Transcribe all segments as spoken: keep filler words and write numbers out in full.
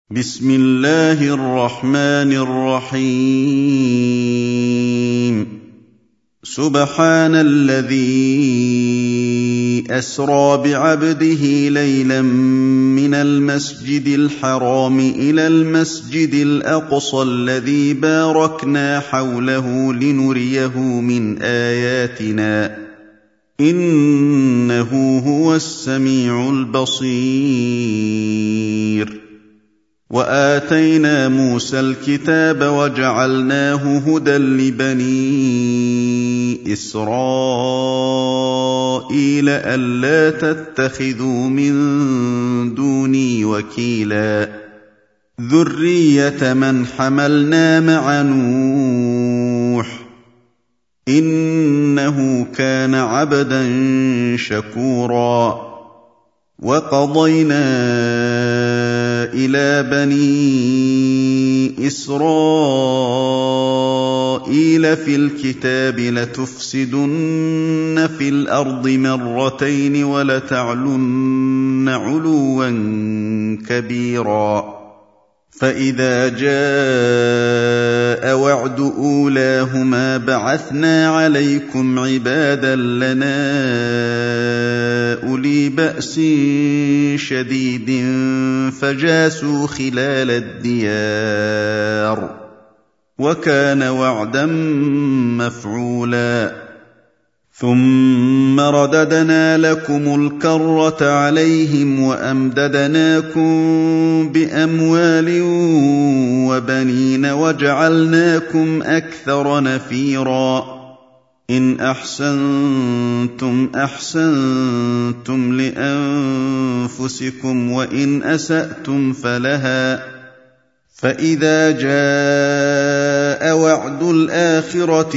بسم الله الرحمن الرحيم سبحان الذي أسرى بعبده ليلا من المسجد الحرام إلى المسجد الأقصى الذي باركنا حوله لنريه من آياتنا إنه هو السميع البصير وآتينا موسى الكتاب وجعلناه هدى لبني إسرائيل ألا تتخذوا من دوني وكيلا ذرية من حملنا مع نوح إنه كان عبدا شكورا وقضينا إلى بني إسرائيل في الكتاب لتفسدن في الأرض مرتين ولتعلن علوا كبيرا فإذا جاء وعد أولاهما بعثنا عليكم عبادا لنا أولي بأس شديد فجاسوا خلال الديار وكان وعدا مفعولا ثم رددنا لكم الكرة عليهم وأمددناكم بأموال وبنين وجعلناكم أكثر نفيرا إن أحسنتم أحسنتم لأنفسكم وإن أسأتم فلها فإذا جاء وعد الآخرة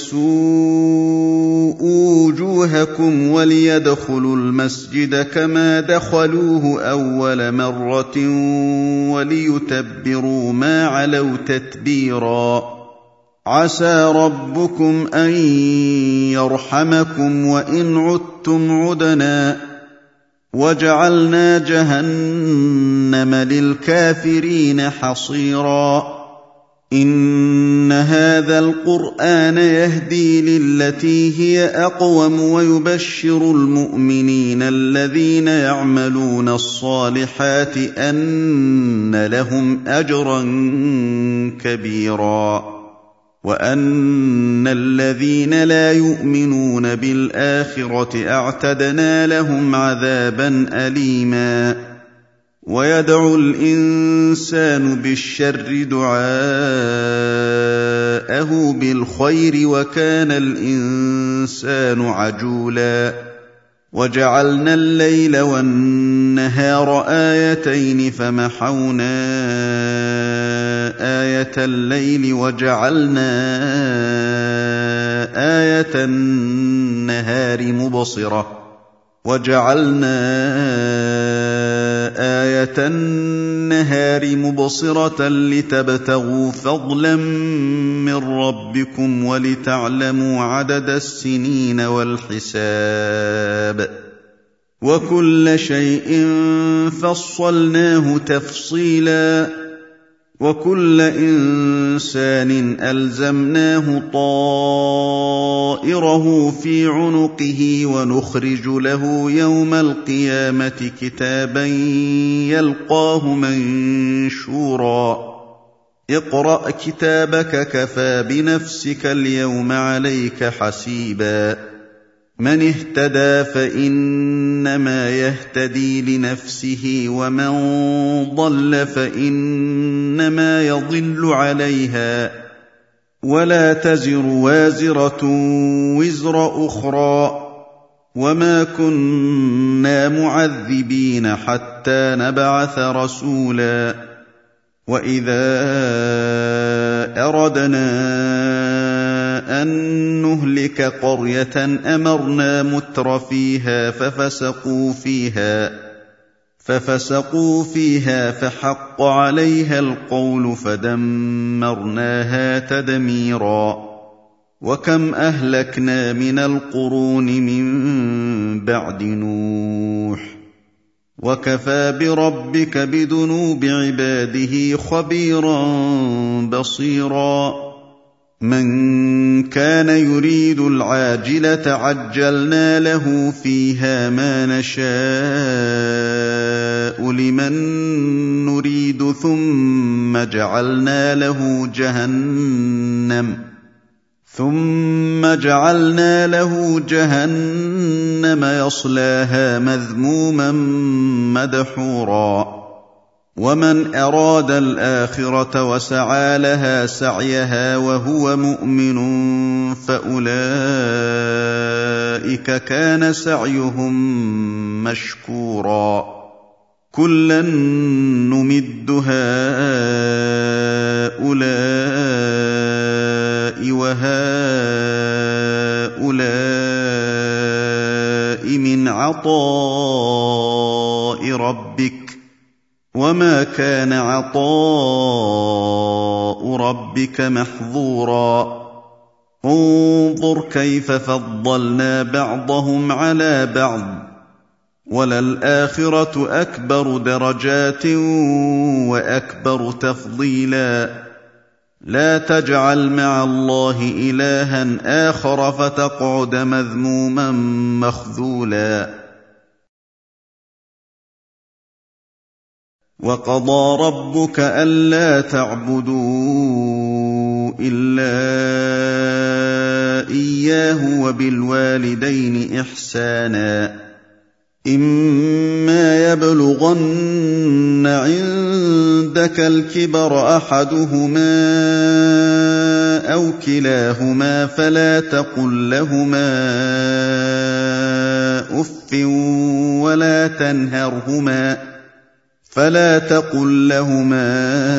ليسوءوا وجوهكم وليدخلوا المسجد كما دخلوه أول مرة وليتبروا ما علوا تتبيرا عسى ربكم أن يرحمكم وإن عدتم عدنا وجعلنا جهنم للكافرين حصيرا إن هذا القرآن يهدي للتي هي أقوم ويبشر المؤمنين الذين يعملون الصالحات أن لهم أجرا كبيرا وأن الذين لا يؤمنون بالآخرة أعتدنا لهم عذابا أليما ويدعو الإنسان بالشر دعاءه بالخير وكان الإنسان عجولا وجعلنا الليل والنهار آيتين فمحونا آية الليل وجعلنا آية النهار مبصرة وجعلنا آية النهار مبصرة لتبتغوا فضلا من ربكم ولتعلموا عدد السنين والحساب وكل شيء فصلناه تفصيلا وكل إنسان ألزمناه طائره في عنقه ونخرج له يوم القيامة كتابا يلقاه منشورا اقرأ كتابك كفى بنفسك اليوم عليك حسيبا من اهتدى فإنما يهتدي لنفسه ومن ضل فإنما يضل عليها ولا تزر وازرة وزر أخرى وما كنا معذبين حتى نبعث رسولا وإذا أردنا أن نهلك قرية أمرنا متر فيها ففسقوا فيها ففسقوا فيها فحق عليها القول فدمرناها تدميرا وكم أهلكنا من القرون من بعد نوح وَكَفَىٰ بِرَبِّكَ بِذُنُوبِ عِبَادِهِ خَبِيرًا بَصِيرًا مَن كَانَ يُرِيدُ الْعَاجِلَةَ عَجَّلْنَا لَهُ فِيهَا مَا نَشَاءُ لِمَن نُّرِيدُ ثُمَّ جَعَلْنَا له جَهَنَّمَ ثُمَّ جَعَلْنَا لَهُ جَهَنَّمَ يَصْلَاهَا مَذْمُومًا مَّدْحُورًا وَمَنْ أَرَادَ الْآخِرَةَ وَسَعَىٰ لَهَا سَعْيَهَا وَهُوَ مُؤْمِنٌ فَأُولَٰئِكَ كَانَ سَعْيُهُم مَّشْكُورًا كُلًّا نُّمِدُّ هَٰؤُلَاءِ وَهَٰؤُلَاءِ مِنْ عَطَاءِ رَبِّكَ وَمَا كَانَ عَطَاءُ رَبِّكَ مَحْظُورًا انظُرْ كَيْفَ فَضَّلْنَا بَعْضَهُمْ عَلَىٰ بَعْضٍ وَلَلْآخِرَةُ أَكْبَرُ دَرَجَاتٍ وَأَكْبَرُ تَفْضِيلًا لَا تَجْعَلْ مَعَ اللَّهِ إِلَٰهًا آخَرَ فَتَقْعُدَ مَذْمُومًا مَّخْذُولًا وَقَضَىٰ رَبُّكَ أَلَّا تَعْبُدُوا إِلَّا إِيَّاهُ وَبِالْوَالِدَيْنِ إِحْسَانًا إِمَّا يَبْلُغَنَّ عِندَكَ الْكِبَرَ أَحَدُهُمَا أَوْ كِلَاهُمَا فَلَا تَقُل لَّهُمَا أُفٍّ وَلَا تَنْهَرْهُمَا فلا تقل لهما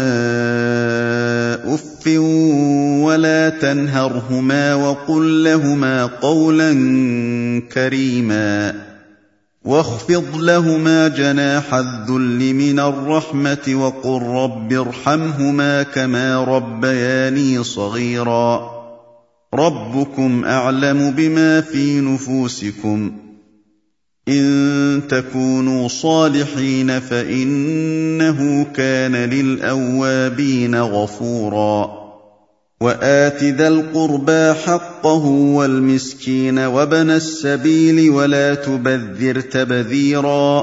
أف ولا تنهرهما وقل لهما قولا كريما واخفض لهما جناح الذل من الرحمة وقل رب ارحمهما كما ربياني صغيرا ربكم أعلم بما في نفوسكم إن تكونوا صالحين فإنه كان للأوابين غفورا وآت ذا القربى حقه والمسكين وابن السبيل ولا تبذر تبذيرا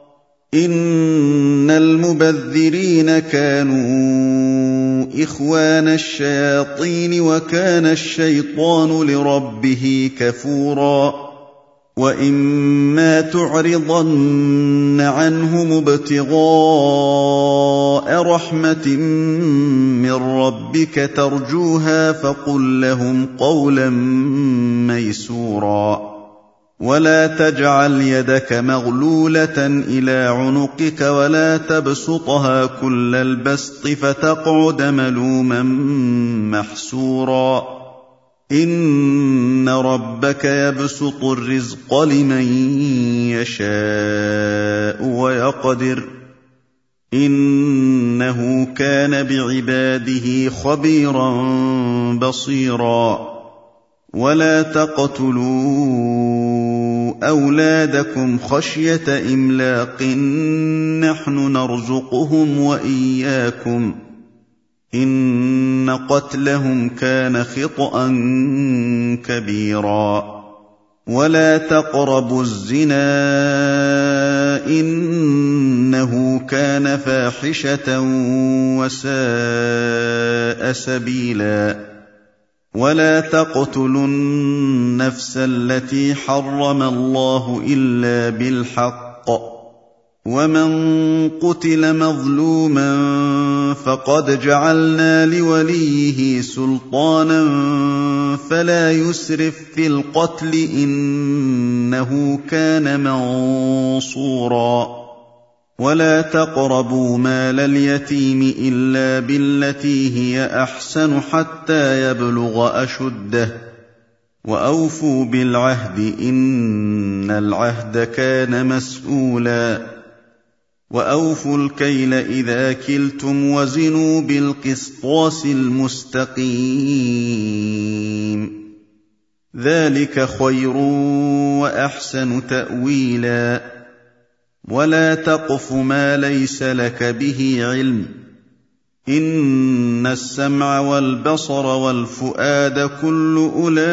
إن المبذرين كانوا إخوان الشياطين وكان الشيطان لربه كفورا وَإِمَّا تُعْرِضَنَّ عَنْهُمُ ابْتِغَاءَ رَحْمَةٍ مِّن رَّبِّكَ تَرْجُوهَا فَقُل لَّهُمْ قَوْلًا مَّيْسُورًا وَلَا تَجْعَلْ يَدَكَ مَغْلُولَةً إِلَىٰ عُنُقِكَ وَلَا تَبْسُطْهَا كُلَّ الْبَسْطِ فَتَقْعُدَ مَلُومًا مَّحْسُورًا إِنَّ رَبَّكَ يَبْسُطُ الرِّزْقَ لِمَن يَشَاءُ وَيَقْدِرُ إِنَّهُ كَانَ بِعِبَادِهِ خَبِيرًا بَصِيرًا وَلَا تَقْتُلُوا أَوْلَادَكُمْ خَشْيَةَ إِمْلَاقٍ نَّحْنُ نَرْزُقُهُمْ وَإِيَّاكُمْ إِنَّ قَتْلَهُمْ كَانَ خِطْئًا كَبِيرًا وَلَا تَقْرَبُوا الزِّنَا إِنَّهُ كَانَ فَاحِشَةً وَسَاءَ سَبِيلًا وَلَا تَقْتُلُوا النَّفْسَ الَّتِي حَرَّمَ اللَّهُ إِلَّا بِالْحَقِّ وَمَن قُتِلَ مَظْلُومًا فَقَدْ جَعَلْنَا لِوَلِيِّهِ سُلْطَانًا فَلَا يُسْرِف فِّي الْقَتْلِ إِنَّهُ كَانَ مَنصُورًا وَلَا تَقْرَبُوا مَالَ الْيَتِيمِ إِلَّا بِالَّتِي هِيَ أَحْسَنُ حَتَّىٰ يَبْلُغَ أَشُدَّهُ وَأَوْفُوا بِالْعَهْدِ إِنَّ الْعَهْدَ كَانَ مَسْئُولًا وَأَوْفُوا الْكَيْلَ إِذَا كِلْتُمْ وَزِنُوا بِالْقِسْطَاسِ الْمُسْتَقِيمِ ذَلِكَ خَيْرٌ وَأَحْسَنُ تَأْوِيلًا ولا تقف ما ليس لك به علم، إن السمع والبصر والفؤاد كل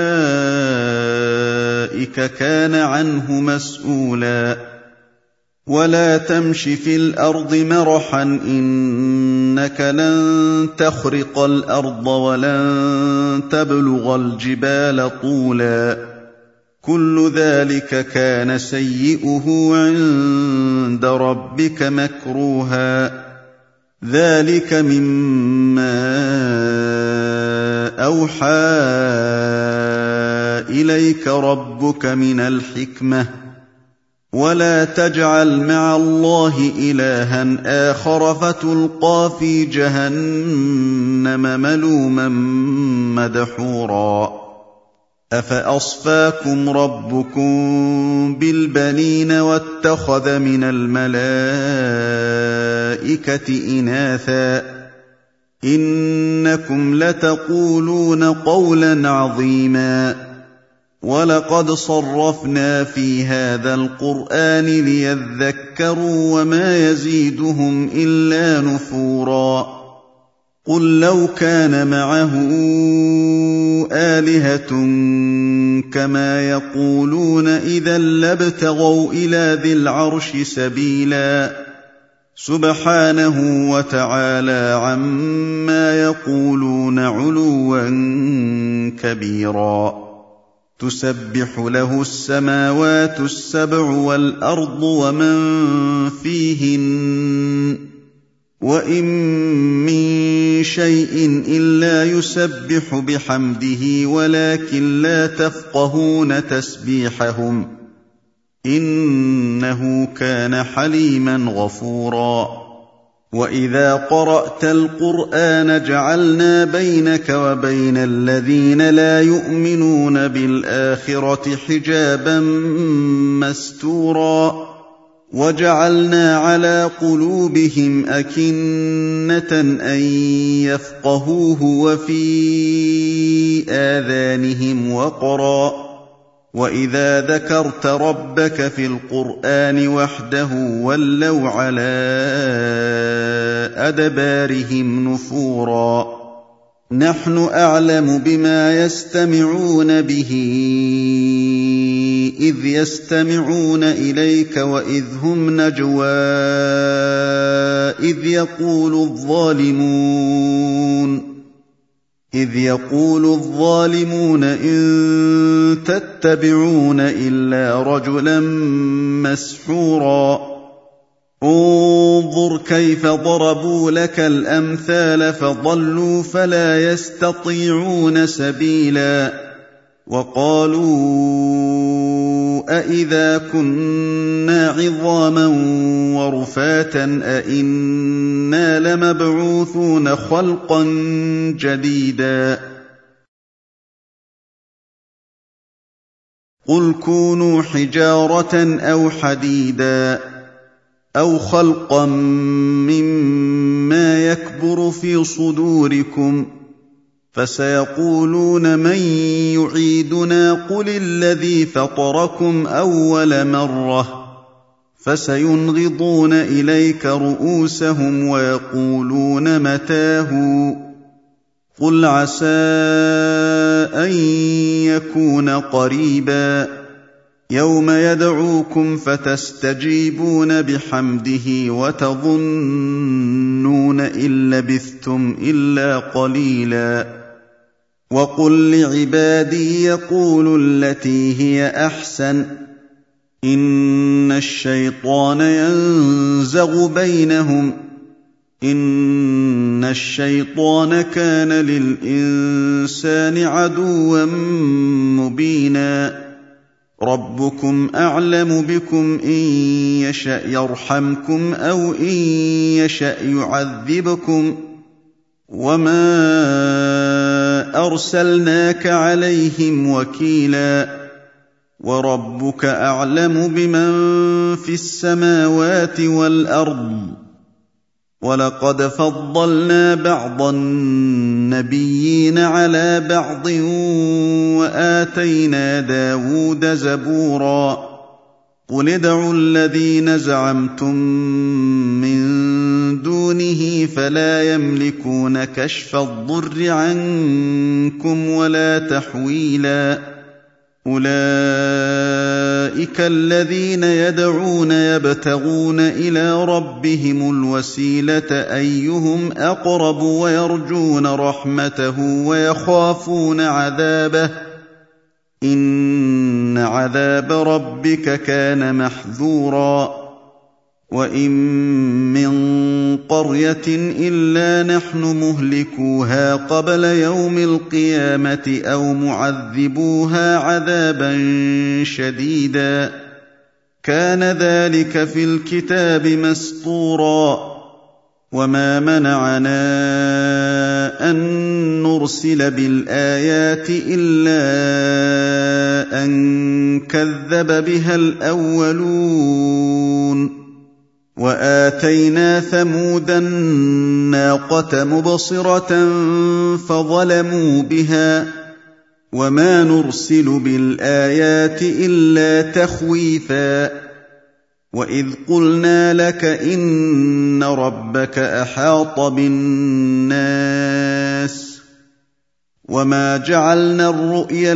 أولئك كان عنه مسؤولا. ولا تمش في الأرض مرحا، إنك لن تخرق الأرض ولن تبلغ الجبال طولا، كل ذلك كان سيئه عند ربك مكروها. ذلك مما أوحى إليك ربك من الحكمة. ولا تجعل مع الله إلها آخر فتلقى في جهنم ملوما مدحورا. أفأصفاكم ربكم بالبنين واتخذ من الملائكة إناثا، إنكم لتقولون قولا عظيما. ولقد صرفنا في هذا القرآن ليذكروا وما يزيدهم إلا نفورا. قل لو كان معه آلهة كما يقولون إذا لابتغوا إلى ذي العرش سبيلا، سبحانه وتعالى عما يقولون علوا كبيرا. تسبح له السماوات السبع والأرض ومن فيهن، وإن من شيء إلا يسبح بحمده ولكن لا تفقهون تسبيحهم، إنه كان حليما غفورا. وإذا قرأت القرآن جعلنا بينك وبين الذين لا يؤمنون بالآخرة حجابا مستورا، وجعلنا على قلوبهم أكنة أن يفقهوه وفي آذانهم وقرا، وإذا ذكرت ربك في القرآن وحده ولوا على أدبارهم نفورا. نحن أعلم بما يستمعون به إذ يستمعون إليك وإذ هم نجوى إذ يقول الظالمون إذ يقول الظالمون إن تتبعون إلا رجلا مسحورا. انظر كيف ضربوا لك الأمثال فضلوا فلا يستطيعون سبيلا. وقالوا أإذا كنا عظاما ورفاتا أإنا لمبعوثون خلقا جديدا. قل كونوا حجارة أو حديدا أو خلقا مما يكبر في صدوركم، فسيقولون من يعيدنا قل الذي فطركم أول مرة، فسينغضون إليك رؤوسهم ويقولون متاه، قل عسى أن يكون قريبا. يوم يدعوكم فتستجيبون بحمده وتظنون إن لبثتم إلا قليلا. وقل لعبادي يقولوا التي هي أحسن، إن الشيطان ينزغ بينهم، إن الشيطان كان للإنسان عدوا مبينا. ربكم أعلم بكم إن يشأ يرحمكم أو إن يشأ يعذبكم، وما أرسلناك عليهم وكيلا. وربك أعلم بمن في السماوات والأرض. ولقد فضلنا بعض النبيين على بعض وآتينا داود زبورا. قُلِ ادْعُوا الَّذِينَ زَعَمْتُم مِّن دُونِهِ فَلَا يَمْلِكُونَ كَشْفَ الضُّرِّ عَنكُمْ وَلَا تَحْوِيلًا أُولَٰئِكَ الَّذِينَ يَدْعُونَ يَبْتَغُونَ إِلَىٰ رَبِّهِمُ الْوَسِيلَةَ أَيُّهُمْ أَقْرَبُ وَيَرْجُونَ رَحْمَتَهُ وَيَخَافُونَ عَذَابَهُ ۚ إِنَّ عَذَابَ رَبِّكَ كَانَ مَحْذُورًا وَإِن مِّن قَرْيَةٍ إِلَّا نَحْنُ مُهْلِكُوهَا قَبْلَ يَوْمِ الْقِيَامَةِ أَوْ مُعَذِّبُوهَا عَذَابًا شَدِيدًا ۚ كَانَ ذَٰلِكَ فِي الْكِتَابِ مَسْطُورًا وَمَا مَنَعَنَا أَن نُّرْسِلَ بِالْآيَاتِ إِلَّا أَن كَذَّبَ بِهَا الْأَوَّلُونَ وَآتَيْنَا ثَمُودَ النَّاقَةَ مُبْصِرَةً فَظَلَمُوا بِهَا ۚ وَمَا نُرْسِلُ بِالْآيَاتِ إِلَّا تَخْوِيفًا وَإِذْ قُلْنَا لَكَ إِنَّ رَبَّكَ أَحَاطَ بِالنَّاسِ وَمَا جَعَلْنَا الرُّؤْيَا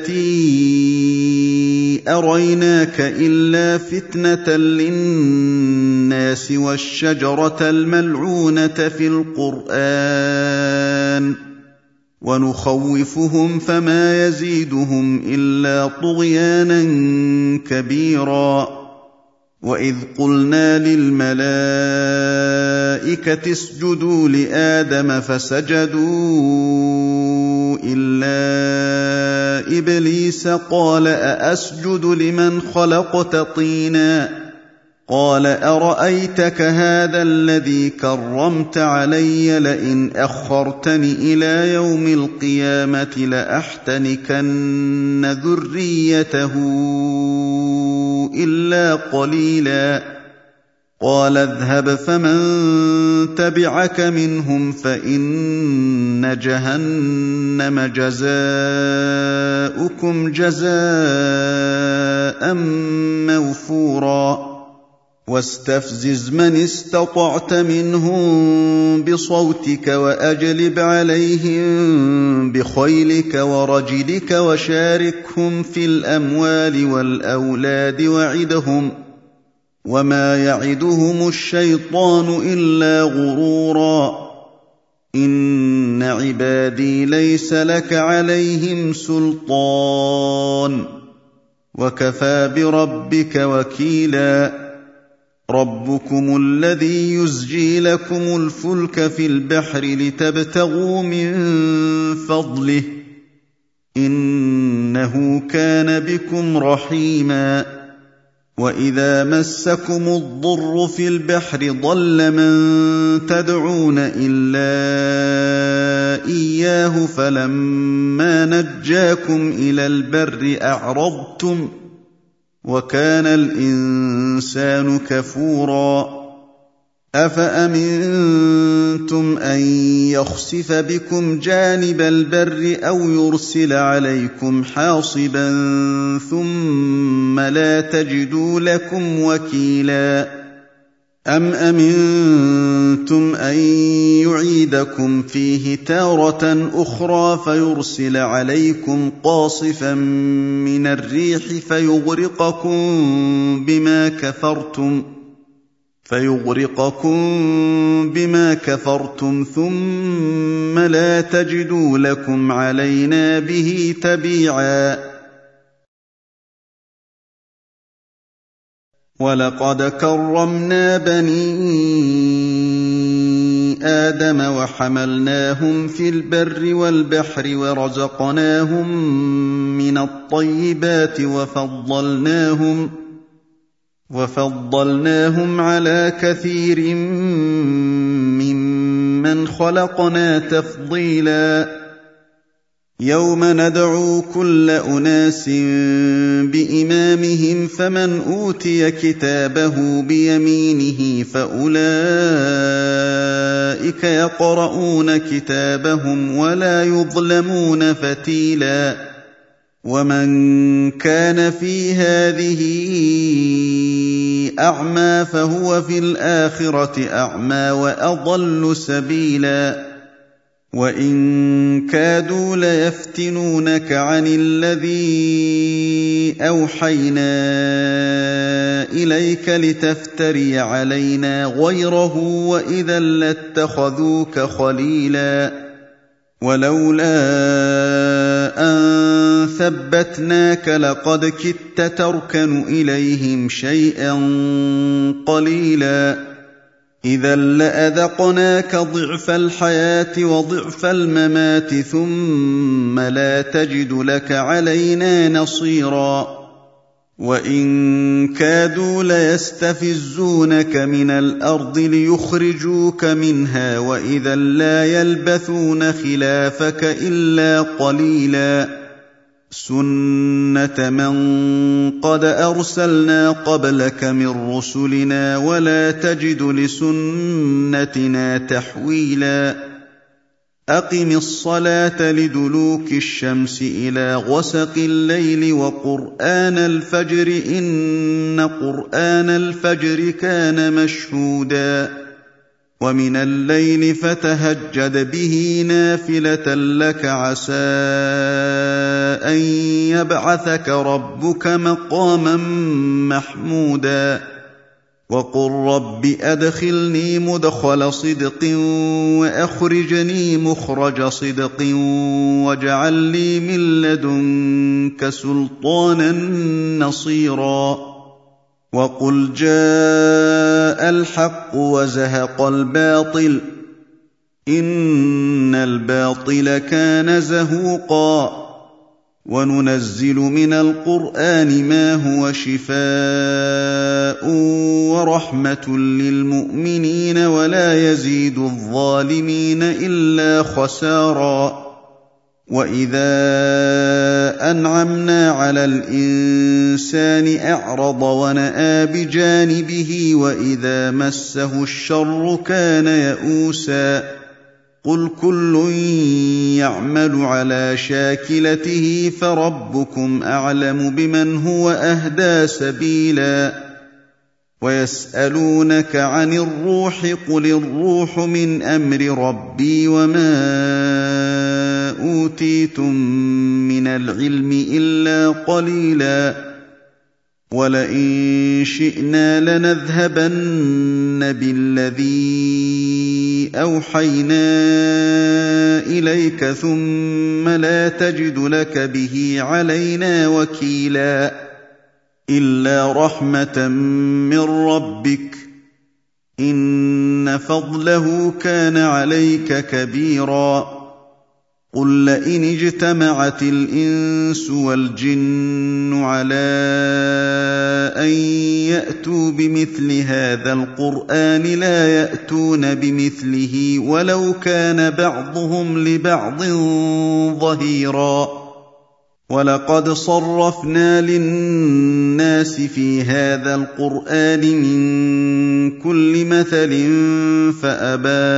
الَّتِي أَرَيْنَاكَ إِلَّا فِتْنَةً لِّلنَّاسِ وَالشَّجَرَةَ الْمَلْعُونَةَ فِي الْقُرْآنِ ۚ وَنُخَوِّفُهُمْ فَمَا يَزِيدُهُمْ إِلَّا طُغْيَانًا كَبِيرًا وَإِذْ قُلْنَا لِلْمَلَائِكَةِ اسْجُدُوا لِآدَمَ فَسَجَدُوا إِلَّا إِبْلِيسَ قَالَ أَأَسْجُدُ لِمَنْ خَلَقْتَ طِينًا ۖ قَالَ أَرَأَيْتَكَ هَٰذَا الَّذِي كَرَّمْتَ عَلَيَّ لَئِنْ أَخَّرْتَنِ إِلَىٰ يَوْمِ الْقِيَامَةِ لَأَحْتَنِكَنَّ ذُرِّيَّتَهُ إِلَّا قَلِيلًا قَالَ اذْهَبْ فَمَن تَبِعَكَ مِنْهُمْ فَإِنَّ جَهَنَّمَ جَزَاؤُكُمْ جَزَاءً مَّوْفُورًا وَاسْتَفْزِزْ مَنِ اسْتَطَعْتَ مِنْهُم بِصَوْتِكَ وَأَجْلِبْ عَلَيْهِم بِخَيْلِكَ وَرَجِلِكَ وَشَارِكْهُمْ فِي الْأَمْوَالِ وَالْأَوْلَادِ وَعِدْهُمْ ۚ وَمَا يَعِدُهُمُ الشَّيْطَانُ إِلَّا غُرُورًا إِنَّ عِبَادِي لَيْسَ لَكَ عَلَيْهِمْ سُلْطَانٌ وَكَفَىٰ بِرَبِّكَ وَكِيلًا رَبُّكُمُ الَّذِي يُزْجِي لَكُمُ الْفُلْكَ فِي الْبَحْرِ لِتَبْتَغُوا مِن فَضْلِهِ ۚ إِنَّهُ كَانَ بِكُمْ رَحِيمًا وَإِذَا مَسَّكُمُ الضُّرُّ فِي الْبَحْرِ ضَلَّ مَن تَدْعُونَ إِلَّا إِيَّاهُ فَلَمَّا نَجَّاكُمْ إِلَى الْبَرِّ أَعْرَضْتُمْ ۚ وَكَانَ الْإِنسَانُ كَفُورًا أَفَأَمِنتُمْ أَن يَخْسِفَ بِكُمْ جَانِبَ الْبَرِّ أَوْ يُرْسِلَ عَلَيْكُمْ حَاصِبًا ثُمَّ لَا تَجِدُوا لَكُمْ وَكِيلًا أَمْ أَمِنتُمْ أَن يُعِيدَكُمْ فِيهِ تَارَةً أُخْرَىٰ فَيُرْسِلَ عَلَيْكُمْ قَاصِفًا مِّنَ الرِّيحِ فَيُغْرِقَكُم بِمَا كَفَرْتُمْ فَيُغْرِقَكُم بِمَا كَفَرْتُمْ ثُمَّ لَا تَجِدُوا لَكُمْ عَلَيْنَا بِهِ تَبِيعًا وَلَقَدْ كَرَّمْنَا بَنِي آدَمَ وَحَمَلْنَاهُمْ فِي الْبَرِّ وَالْبَحْرِ وَرَزَقْنَاهُم مِّنَ الطَّيِّبَاتِ وَفَضَّلْنَاهُمْ وَفَضَّلْنَاهُمْ عَلَىٰ كَثِيرٍ مِّمَّنْ خَلَقْنَا تَفْضِيلًا يَوْمَ نَدْعُو كُلَّ أُنَاسٍ بِإِمَامِهِمْ فَمَنْ أُوتِيَ كِتَابَهُ بِيَمِينِهِ فَأُولَٰئِكَ يَقْرَءُونَ كِتَابَهُمْ وَلَا يُظْلَمُونَ فَتِيلًا ومن كان في هذه أعمى فهو في الآخرة أعمى وأضل سبيلا وإن كادوا ليفتنونك عن الذي أوحينا إليك لتفتري علينا غيره وإذا لاتخذوك خليلا ولولا أن ثبتناك لقد كدت تركن إليهم شيئا قليلا إذا لأذقناك ضعف الحياة وضعف الممات ثم لا تجد لك علينا نصيرا وإن كادوا ليستفزونك من الأرض ليخرجوك منها وإذا لا يلبثون خلافك إلا قليلا سنة من قد أرسلنا قبلك من رسلنا ولا تجد لسنتنا تحويلا أقم الصلاة لدلوك الشمس إلى غسق الليل وقرآن الفجر إن قرآن الفجر كان مشهودا ومن الليل فتهجد به نافلة لك عسى أن يبعثك ربك مقاما محمودا وقل رب أدخلني مدخل صدق وأخرجني مخرج صدق واجعل لي من لدنك سلطانا نصيرا وقل جاء الحق وزهق الباطل إن الباطل كان زهوقا وننزل من القرآن ما هو شفاء ورحمة للمؤمنين ولا يزيد الظالمين إلا خسارا وإذا أنعمنا على الإنسان أعرض ونأى بجانبه وإذا مسه الشر كان يئوسا قل كل يعمل على شاكلته فربكم أعلم بمن هو أهدى سبيلا ويسألونك عن الروح قل الروح من أمر ربي وما أوتيتم من العلم إلا قليلا ولئن شئنا لنذهبن بالذي أوحينا إليك ثم لا تجد لك به علينا وكيلا إلا رحمة من ربك إن فضله كان عليك كبيرا قل لئن اجتمعت الإنس والجن على أن يأتوا بمثل هذا القرآن لا يأتون بمثله ولو كان بعضهم لبعض ظهيرا ولقد صرفنا للناس في هذا القرآن من كل مثل فأبى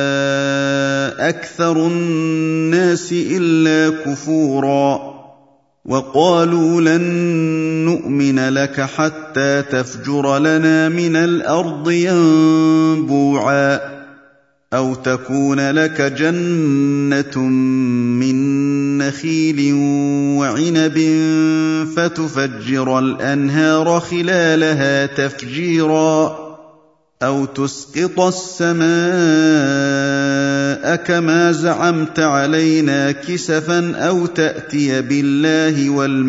أكثر الناس إلا كفورا وقالوا لن نؤمن لك حتى تفجر لنا من الأرض ينبوعا أو تكون لك جنة من نخيل وعنب فتفجر الأنهار خلالها تفجيرا أو تسقط السماء كما زعمت علينا كسفا أو تأتي بالله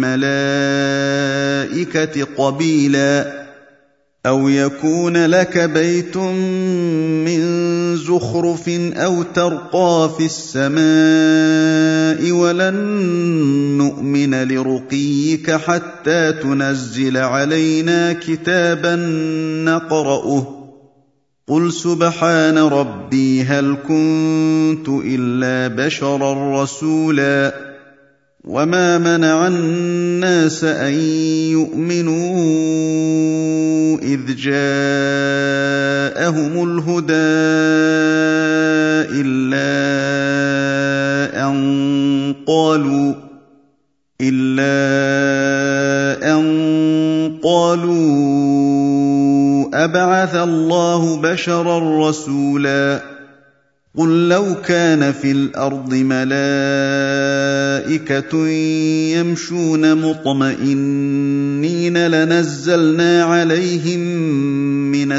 والملائكة قبيلا أو يكون لك بيت من زخرف أو ترقى في السماء ولن نؤمن لرقيك حتى تنزل علينا كتابا نقرأه قل سبحان ربي هل كنت إلا بشرا رسولا وما منع الناس أن يؤمنوا إذ جاءهم الهدى إلا أن قالوا إِلَّا أَن قَالُوا أَبَعَثَ اللَّهُ بَشَرًا رَّسُولًا قُل لَّوْ كَانَ فِي الْأَرْضِ مَلَائِكَةٌ يَمْشُونَ مُطْمَئِنِّينَ لَنَزَّلْنَا عَلَيْهِم مِّنَ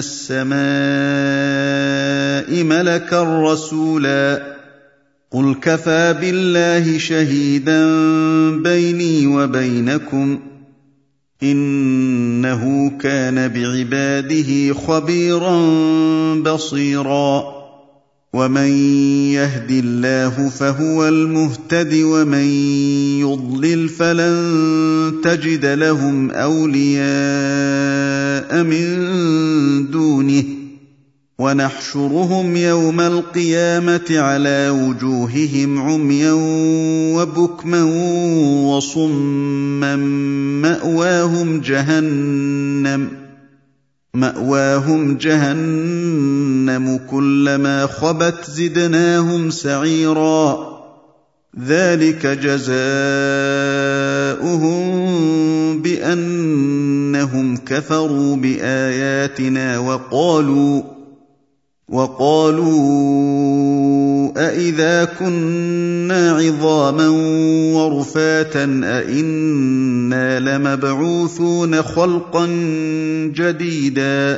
السَّمَاءِ مَلَكًا رَّسُولًا قُلْ كَفَىٰ بِاللَّهِ شَهِيدًا بَيْنِي وَبَيْنَكُمْ ۚ إِنَّهُ كَانَ بِعِبَادِهِ خَبِيرًا بَصِيرًا وَمَن يَهْدِ اللَّهُ فَهُوَ الْمُهْتَدِ وَمَن يُضْلِلْ فَلَن تَجِدَ لَهُمْ أَوْلِيَاءَ مِن دُونِهِ وَنَحْشُرُهُمْ يَوْمَ الْقِيَامَةِ عَلَىٰ وُجُوهِهِمْ عُمْيًا وَبُكْمًا وَصُمًّا مَّأْوَاهُمْ جَهَنَّمُ مَأْوَاهُمْ جَهَنَّمُ كُلَّمَا خَبَتْ زِدْنَاهُمْ سَعِيرًا ذَٰلِكَ جَزَاؤُهُم بِأَنَّهُمْ كَفَرُوا بِآيَاتِنَا وَقَالُوا وَقَالُوا أَإِذَا كُنَّا عِظَامًا وَرُفَاتًا أَإِنَّا لَمَبْعُوثُونَ خَلْقًا جَدِيدًا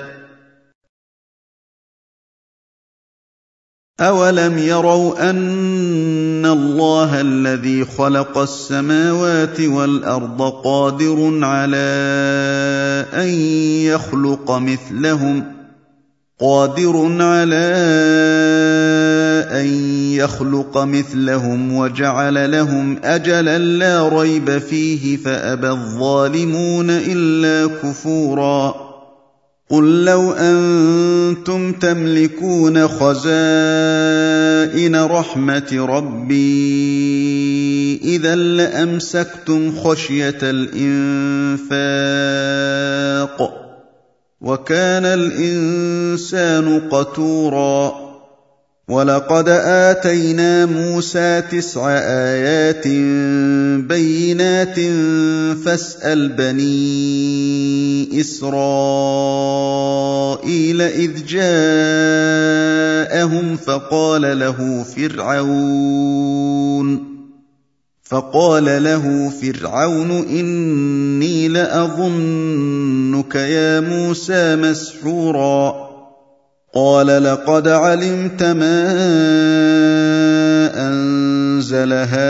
أَوَلَمْ يَرَوْا أَنَّ اللَّهَ الَّذِي خَلَقَ السَّمَاوَاتِ وَالْأَرْضَ قَادِرٌ عَلَىٰ أَن يَخْلُقَ مِثْلَهُمْ قادر على أن يخلق مثلهم وجعل لهم أجلا لا ريب فيه فأبى الظالمون إلا كفورا قل لو أنتم تملكون خزائن رحمة ربي إذا لأمسكتم خشية الإنفاق وَكَانَ الْإِنسَانُ قَتُورًا وَلَقَدْ آتَيْنَا مُوسَىٰ تِسْعَ آيَاتٍ بَيِّنَاتٍ فَاسْأَلْ بَنِي إِسْرَائِيلَ إِذْ جَاءَهُمْ فَقَالَ لَهُ فِرْعَوْنُ فقال له فرعون إني لأظنك يا موسى مسحورا قال لقد علمت ما أنزل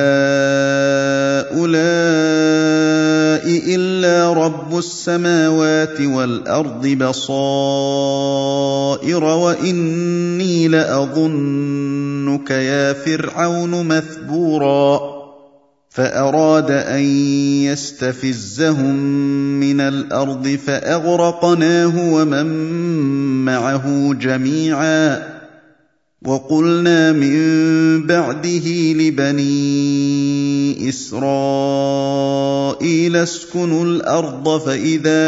هؤلاء إلا رب السماوات والأرض بصائر وإني لأظنك يا فرعون مثبورا فأراد أن يستفزهم من الأرض فأغرقناه ومن معه جميعا وقلنا من بعده لبني إسرائيل اسكنوا الأرض فإذا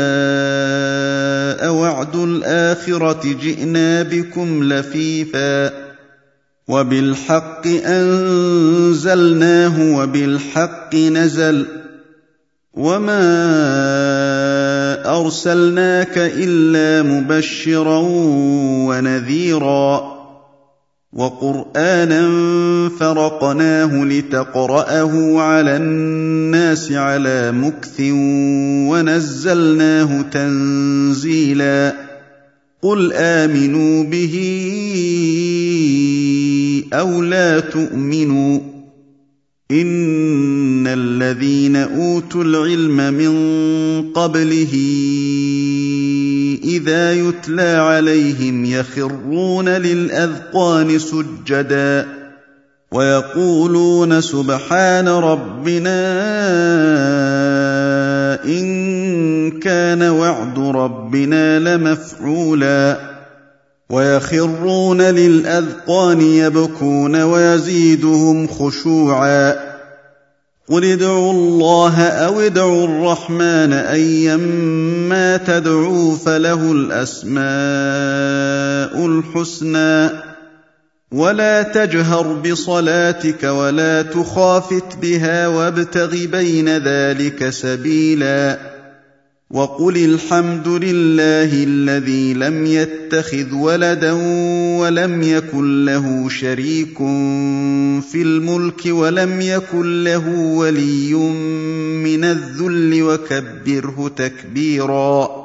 جاء وعد الآخرة جئنا بكم لفيفا وبالحق أنزلناه وبالحق نزل وما أرسلناك إلا مبشرا ونذيرا وقرآنا فرقناه لتقرأه على الناس على مكث ونزلناه تنزيلا قل آمنوا به أو لا تؤمنوا إن الذين أوتوا العلم من قبله إذا يتلى عليهم يخرون للأذقان سجدا ويقولون سبحان ربنا إن كان وعد ربنا لمفعولا ويخرون للأذقان يبكون ويزيدهم خشوعا قل ادعوا الله أو ادعوا الرحمن أيما تدعوا فله الأسماء الحسنى ولا تجهر بصلاتك ولا تخافت بها وابتغ بين ذلك سبيلا وقل الحمد لله الذي لم يتخذ ولدا ولم يكن له شريك في الملك ولم يكن له ولي من الذل وكبره تكبيرا